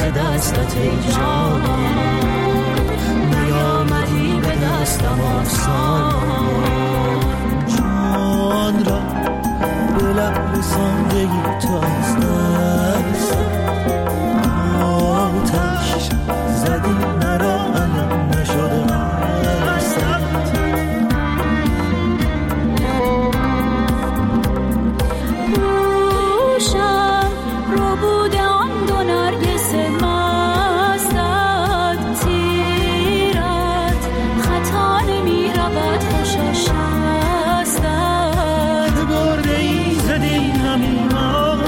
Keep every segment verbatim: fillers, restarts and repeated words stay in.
دستت ای جان، نیامدی به دستم آسان. جان را به لب رساندگی تو از دست، آتش زدی مرا علم نشده هستت. پوشم رو بوده آن دو نرگس مستت، تیرت خطا نمی رود خوشش هستت. که برده ای زدی همیمان،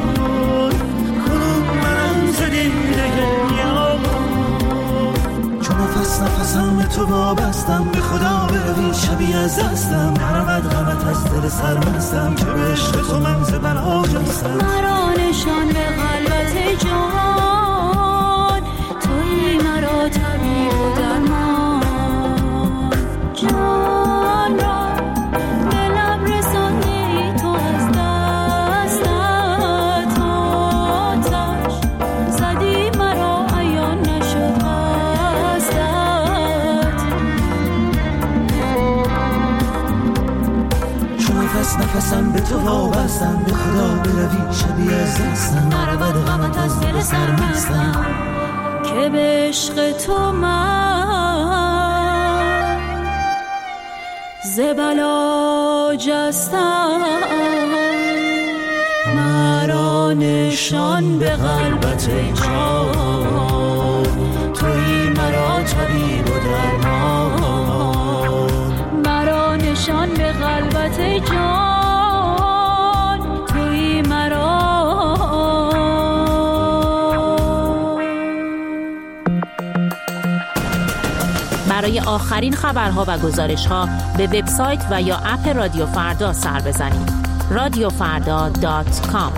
کنون منم زدی دگریان. چون نفس نفسم به تو وابستم، به خدا بروی شبیه از دستم. نرود غمت از دل سرمستم، که به عشق تو من ز بلا جستم. مرا نشان به قلبت ای جان، تویی مرا طبیب و درمان. جان را به لب رساندی تو از دستت، آتش زدی مرا عیان نشد قصدت. چون نفس نفسم به تو وابستم، به خدا بروی شبیه از دستم. نرود غمت از دل سرمستم، که به عشق تو من ز بلا جستم. مرا نشان به قلبت ای جان، تویی مرا طبیب و درمان. مرا نشان به قلبت ای جان، تویی مرا. برای آخرین خبرها و گزارش‌ها به وبسایت و یا اپ رادیو فردا سر بزنید. رادیو فردا دات کام.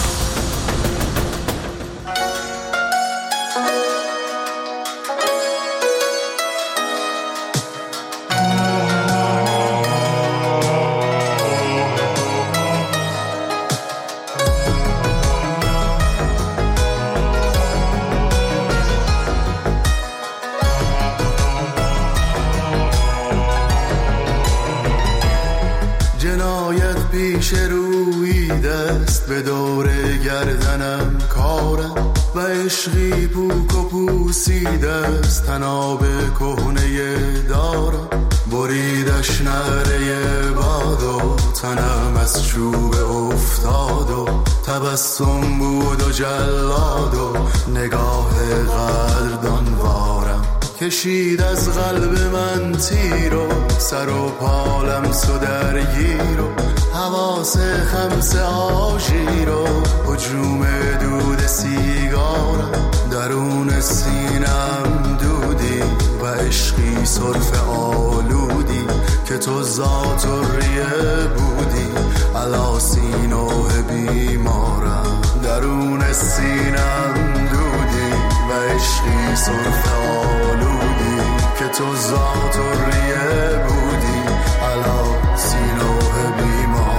پیش روی دست به دور گردنم کارم، و عشقی پوک و پوسیده است تناب کهنه دارم. بریدش نعره باد و تنم از چوب افتاد و تبسم بود و جلاد و نگاه قدردان وارم. کشید از قلب من تیر و سر و پالم سو درگیر و حواس خمس آژیر و هجوم دود سیگارم. درون سینم دودی و عشقی صرف آلودی، که تو ذات و ریه بودی علا سینوه بیمارم. درون سینم دودی و عشقی صرف آلودی، که تو ذات و ریه بودی علا سینوه بیمارم.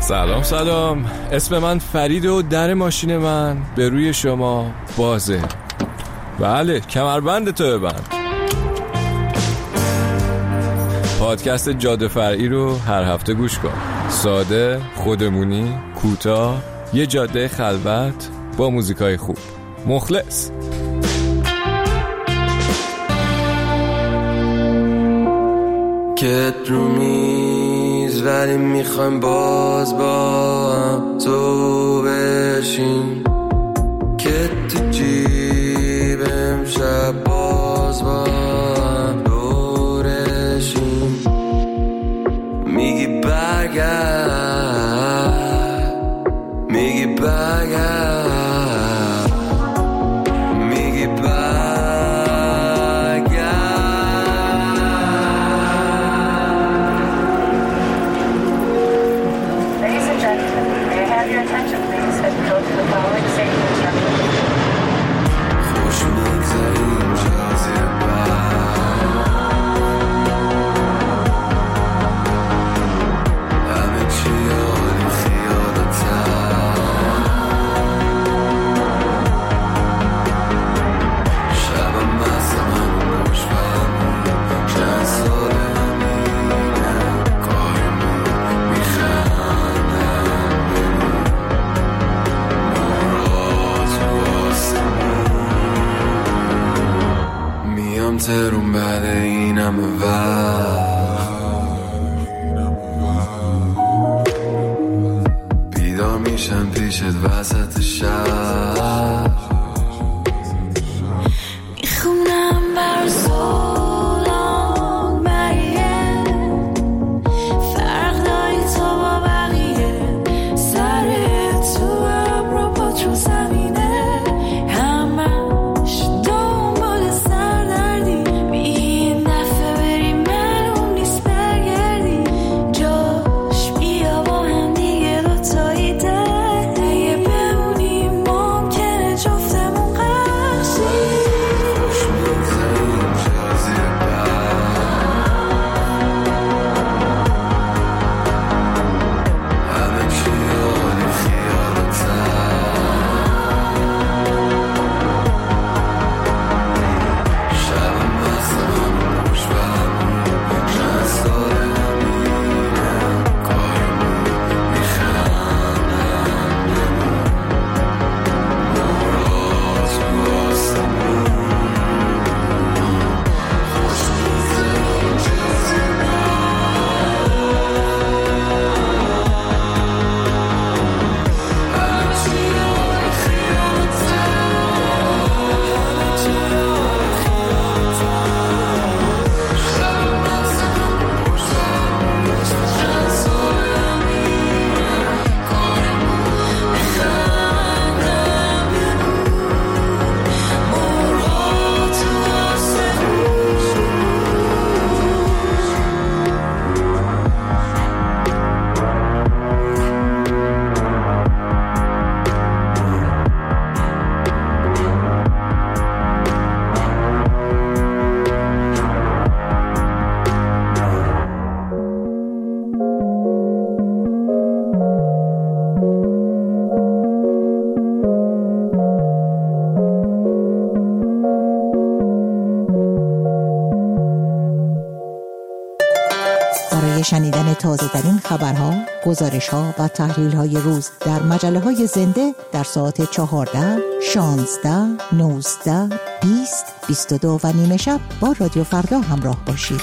سلام سلام، اسم من فرید و در ماشین من به روی شما بازه. بله، کمربند تو ببند. پادکست جاده فرعی رو هر هفته گوش کن. ساده، خودمونی، کوتاه، یه جاده خلوت با موزیکای خوب. مخلص. که رو میز ولی میخوایم باز با هم تو بشین، که تو جیب امشب باز با هم دورشین. میگی برگرد، میگی برگرد، میگی برگرد. خوش میگذاریم جازه بر، همه چی عالی خیالتر. شبم مستم همون روش فرمون، چند سال همینه کارمون، میخندم بمون مورا تو آسمون. میام ترون بعد اینم وقت، بیدار میشم پیشت وسط شب. میخونم بر سولان بریه، فرق داری تو با بقیه. سر تو ابرو پات رو زمینه، همش دنبال سردردی. این دفعه بریم معلوم نیست برگردی، جاش بیا با هم دیگه دوتایی ده. اگه بمونیم ممکنه جفتمون قرشیم. خوش میگذاریم جازه بر، همه چی عالی خیالتر. شبم مستم همون روش فرمون، چند سال همینه کارمون، میخندم بمون مورا تو آسمون. خوش میگذاریم جازه همه چی عالی خیالتر، همه چی عالی خیالتر. شبم مستم همون روش فرمون، چند سال همینه کارمون، میخندم بمون مورا تو آسمون. برای شنیدن تازه‌ترین خبرها، گزارش‌ها و تحلیل‌های روز در مجله‌های زنده در ساعت چهارده، شانزده، نوزده، بیست، بیست و دو و نیمه شب با رادیو فردا همراه باشید.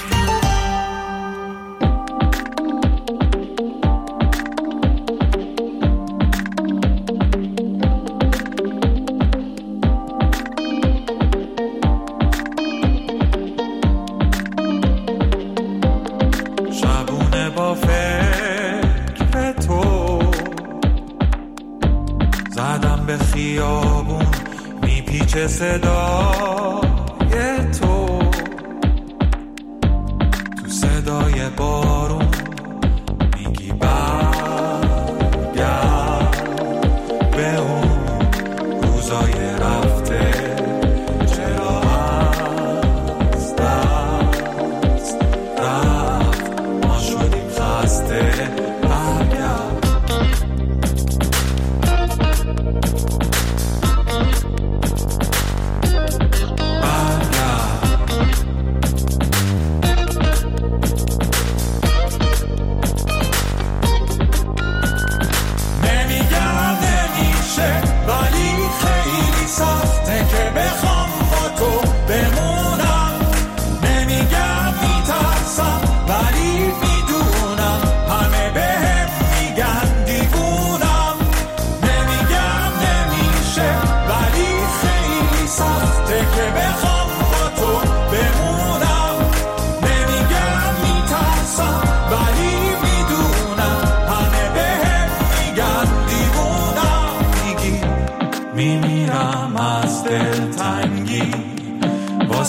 شبونه با فکر تو زدم به خیابون، میپیچه صدای تو، تو صدای بارون میگی برگرد به اون روزای رفته. چرا از دست رفت ما شدیم خسته؟ برگرد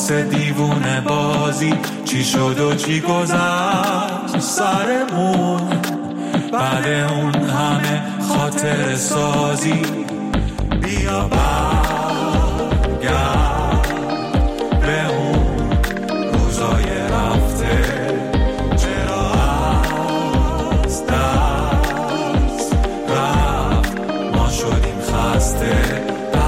واسه دیوونه بازی چی شد و چی گذشت سرمون بعد اون همه خاطر سازی بیا برگرد به اون روزای رفته چرا از دست رفت ما شدیم خسته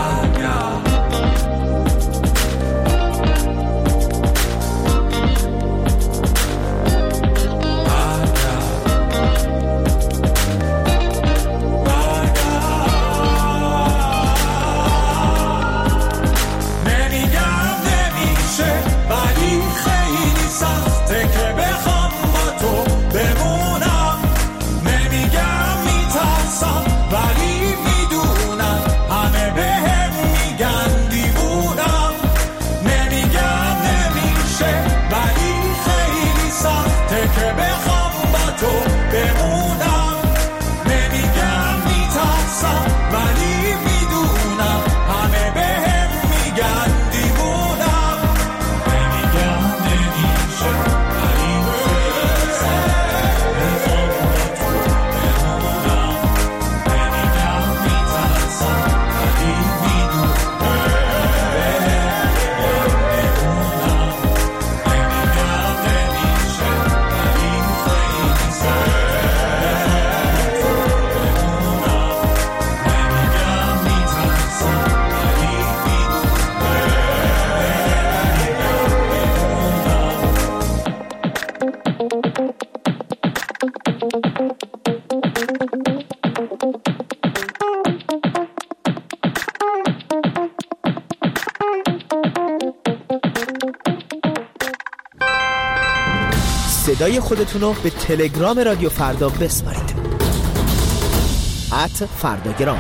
صدای خودتون رو به تلگرام رادیو فردا بسپارید. ات فرداگرام.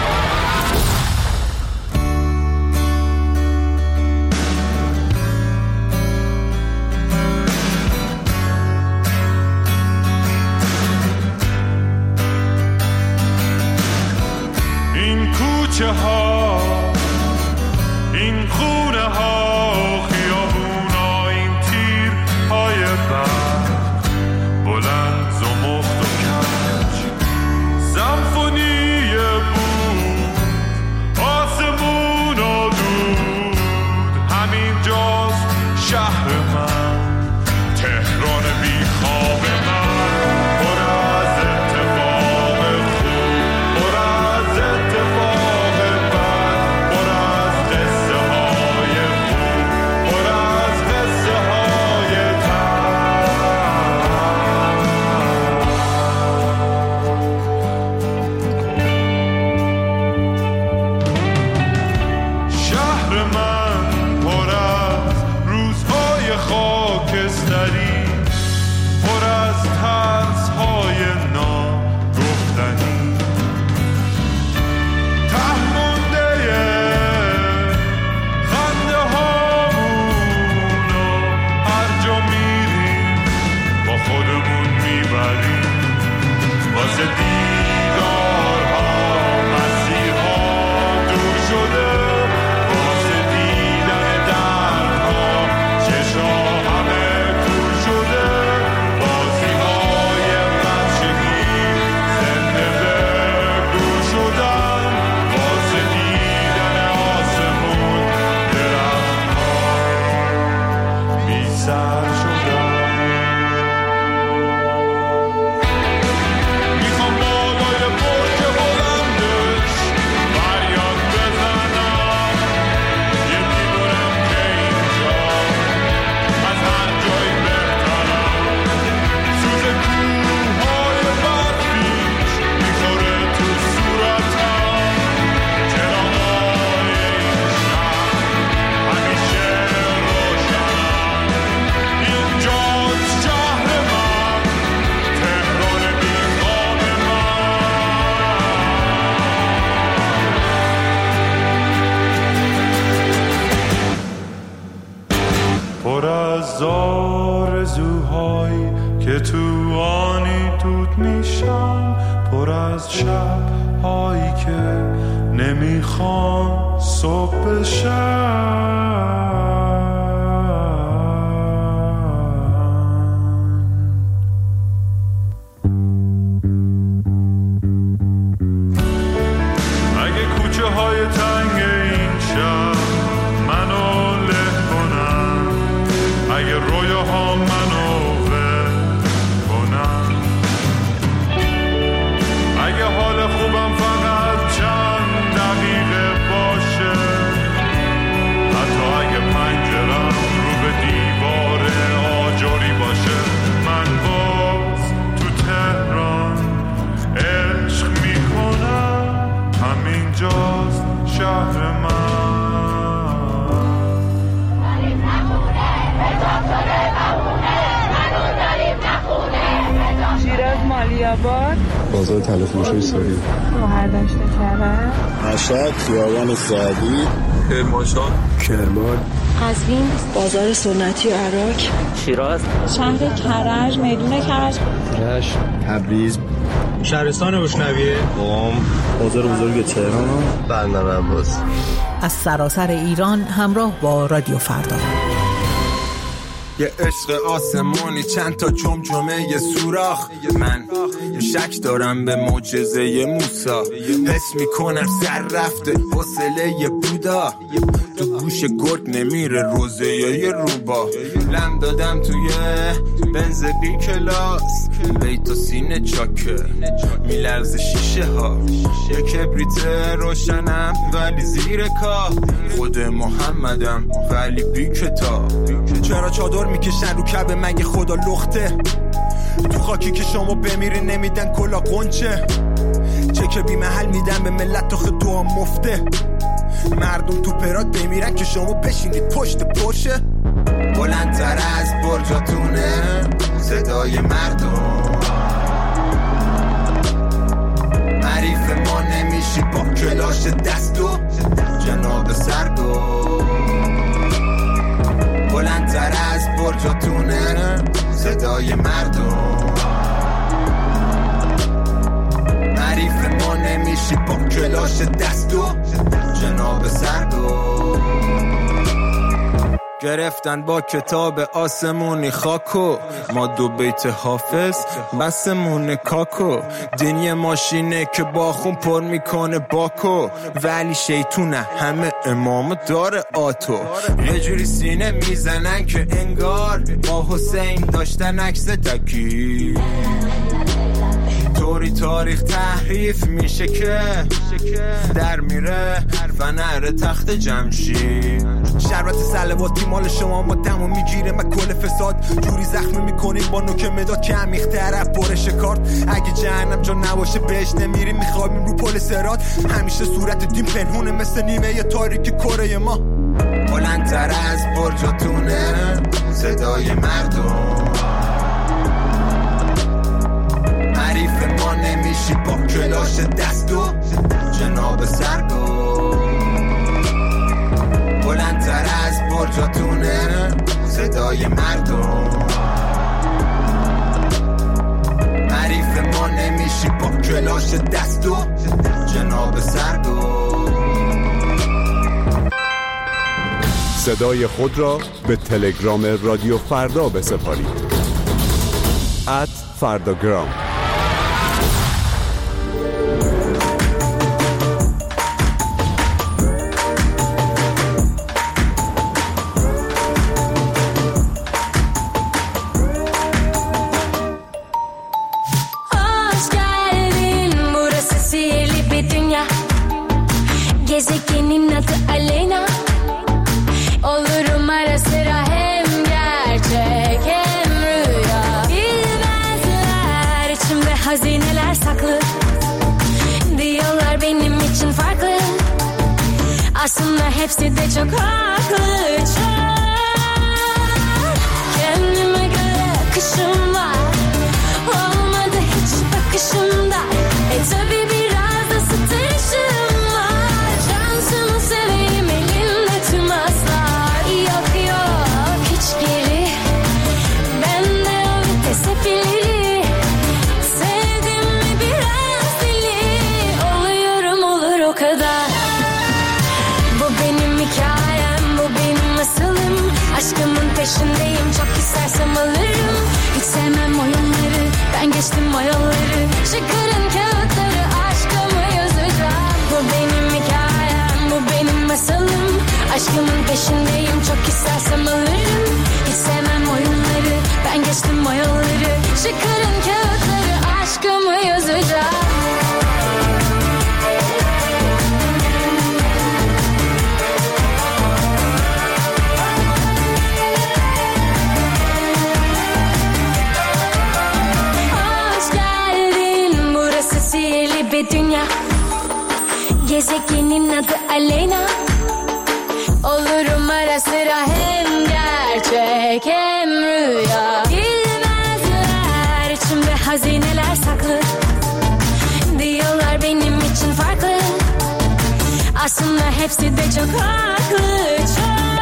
این کوچه ها، این خونه ها، خیابونا، این تیر های برق بلند زمخت و کج، سمفونی بود، آسمون و دود، همین جاست شهر من، تهران بی خواب من، پر از اتفاق خوب، پر از اتفاق بد، پر از قصه های خوب، پر از قصه های شهر من پر از روزهای خاکستری، پر از ترس‌های ناگفتنی، ته مونده خنده هامون و هر جا میریم با خودمون میبریم، واسه دیدارها مسیرها دور شده، واسه دیدن دردها چشا همه دور شده، بازی‌های بچگی زنده به دور شدن، واسه دیدن آسمون درختها بی سر شدن. میخوام بالای برج بلندش فریاد بزنم، یه دیوونم که اینجا از هر جایی بهترم، سوز کوههای برفیش میخوره تو صورتم، چراغای این شهر همیشه روشنن، اینجاست شهر من، تهران بی خواب من. پر از آرزوهایی که تو آنی دود میشن، پر از شبهایی که نمیخوان صبح بشن. آباد، بازار تلفروشی ساری، مهردشت کرد، مشهد، خیابان سعدی، کرمانشاه، کرمان، قزوین، بازار سنتی عراق، شیراز، شهر کرج، میدون کرج، رشت، تبریز، شهرستان بوشنویه، قم، بازار بزرگ تهران، بندر عباس. از سراسر ایران همراه با رادیو فردا. یه عشق آسمانی، چند تا جمجمه یه سوراخ. من یه شک دارم به معجزه موسی، حس میکنم سر رفته حوصله یه بودا، تو گوش گرگ نمیره روزه یه روبا. لم دادم توی بنز بی کلاس، بیت و سینه چاکه میلرز شیشه ها، یه کبریت روشنم ولی زیر کاه، خود محمدم ولی بی کتاب. چرا چادر میکشن رو کعبه مگه خدا لخته؟ تو خاکی که شما بمیری نمیدن کلا قنچه، چک بی محل میدن به ملت تا خدوها مفته. مردم تو پرات بمیرن که شما بشینید پشت پرشه. بلندتر از برجاتونه صدای مردم، حریف ما نمیشی با کلاش دست و جناب سردو. بلندتر از برجاتونه صدای مردم، حریف ما نمیشی با کلاش دست و جناب سردو. گرفتن با کتاب آسمونی خاکو، ما دو بیت حافظ بسمون کاکو. دینی ماشینه که با خون پر میکنه باکو، ولی شیطونه همه امام داره آتو. یه جوری سینه میزنن که انگار با حسین داشتن عکس تکی، طوری تاریخ تحریف میشه که در میره فنر تخت جمشید. شربت سلواتی مال شما ما دمو میگیره، من کل فساد جوری زخمی میکنیم با نوک مداد که عمیق طرف برش کارت. اگه جهنم جا نباشه بهش نمیریم، میخوابیم رو پل سرات. همیشه صورت دیم پنهونه مثل نیمه تاریک کره ما. بلندتر از برجاتونه صدای مردم، حریف ما نمیشی با کلاش دست و جناب سردو. بلندتر از برجاتونه صدای مردم، حریف ما نمیشی با کلاش دست و جناب سردو. صدای خود را به تلگرام رادیو فردا بسپارید. ات فرداگرام. Gezegenin adı Aleyna, olurum ara sıra hem gerçek hem rüya. Bilmezler içimde hazineler saklı, diyorlar benim için farklı. Aslında hepsi de çok haklı, çok. Kendime göre kışım var, olmadı hiç bakışımda. E tabi biraz da sıtışım. Aşkımın peşindeyim, çok istersem alırım. Hiç sevmem oyunları, ben geçtim o yolları. Çıkarın kağıtları, aşkımı yazacağım. Bu benim hikayem, bu benim masalım. Aşkımın peşindeyim, çok istersem alırım. Hiç sevmem oyunları, ben geçtim o yolları. Çıkarın kağıtları, aşkımı yazacağım. Bir dünya, gezegenin adı Aleyna, olurum ara sıra hem gerçek hem rüya. Bilmezler içimde hazineler saklı, Aslında hepsi de çok haklı, çok.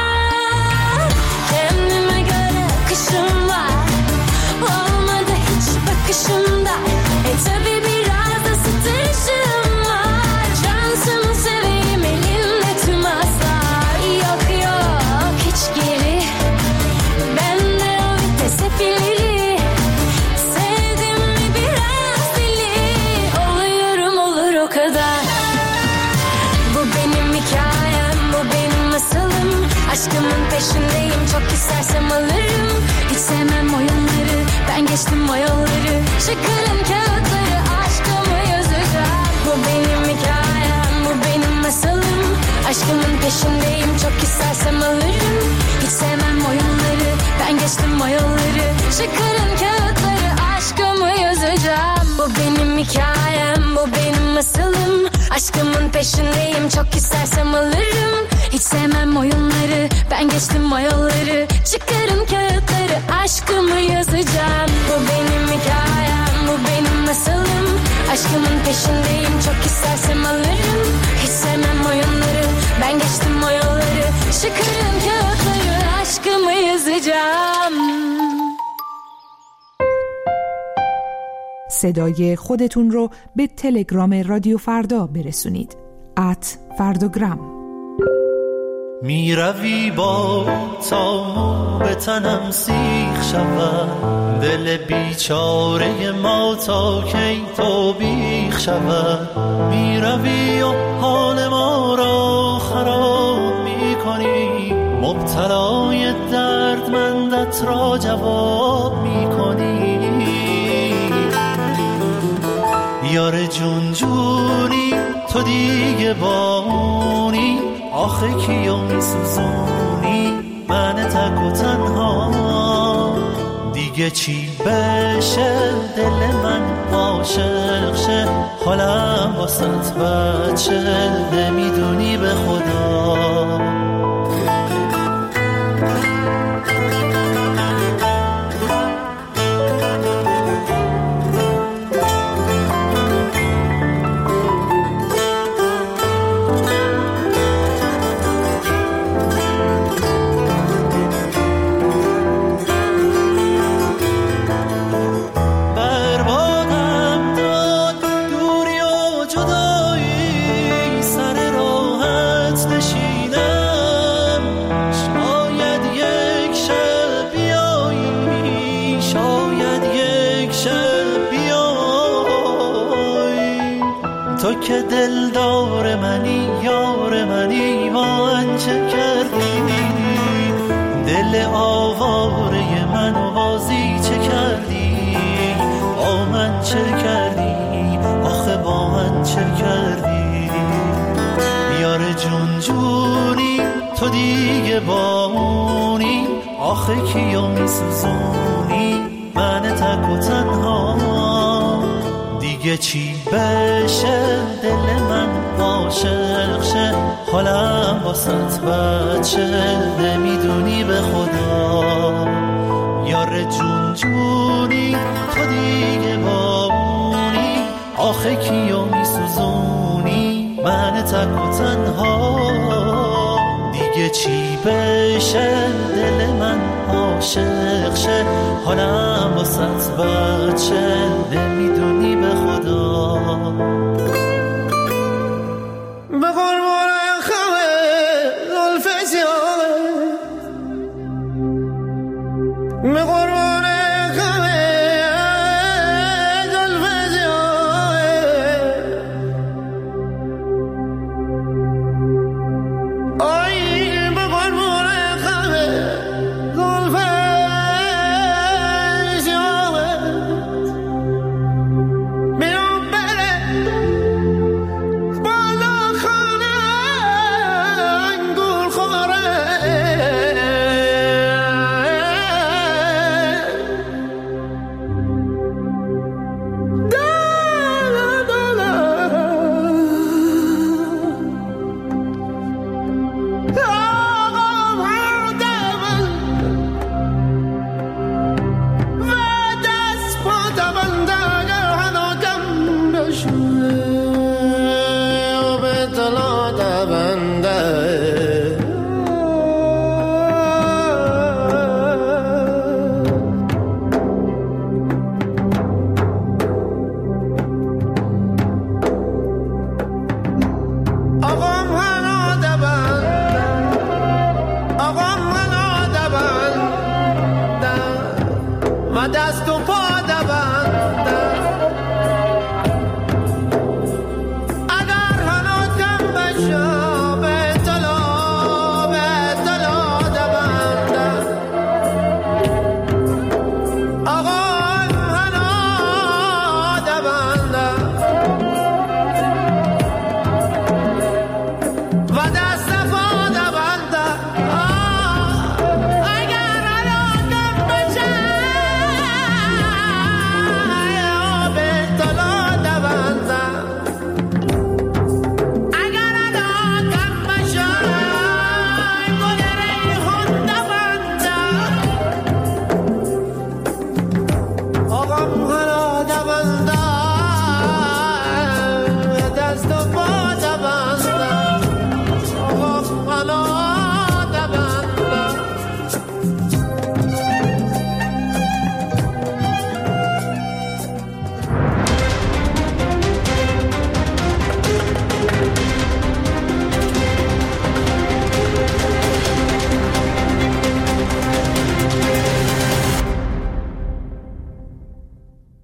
Kendime göre kışım var, olmadı hiç bakışımda. E tabi biraz da sıtışım var. Şansımı seveyim elimde tüm aslar. Yok yok hiç geri, bende o vites hep ileri. Sevdim mi biraz deli, oluyorum olur o kadar. Bu benim hikayem, bu benim masalım. Aşkımın peşindeyim, çok istersem alırım. Hiç sevmem oyunları, ben geçtim o yolları. Çıkarın kağıtları, aşkımı yazacağım. Bu benim hikayem, bu benim masalım. Aşkımın peşindeyim, çok istersem alırım. Hiç sevmem oyunları, ben geçtim o yolları. Çıkarın kağıtları, aşkımı yazacağım. Bu benim hikayem, bu benim masalım. Aşkımın peşindeyim, çok istersem alırım. Hiç sevmem oyunları, ben geçtim o yolları. Çıkarın kağıtları, aşkımı yazacağım. Bu benim hikayem, bu benim masalım. Aşkımın peşindeyim, çok istersem alırım. Hiç sevmem oyunları, ben geçtim o yolları. Çıkarın kağıtları, aşkımı yazacağım. صدای خودتون رو به تلگرام رادیو فردا برسونید. ات فرداگرام. می روی با تا به تنم سیخ شود، دل بیچاره ما تا کی تو بیخ شود. می روی و حال ما را خراب می کنی، مبتلای دردمندت را جواب می کنی. یار جون جونی تو دیگه بامونی، آخه کیو میسوزونی من تک و تنها. دیگه چی بشه دل من عاشق شه، حالم واسط بچه نمیدونی به خدا. تو که دلدار منی یار منی، من چه کردی؟ دل آواره من و بازی چه کردی؟ با من چه کردی؟ آخه با من چه کردی؟ یار جون جونی تو دیگه بامونی، آخه کیو میسوزونی من تک و تنها. دیگه چی بشه دل من عاشق شه، حالم واسط بچه نمیدونی به خدا. یار جون جونی تو دیگه بامونی، آخه کیو میسوزونی من تک و تنها. دیگه چی بشه دل من عاشق شه، حالم واسط بچه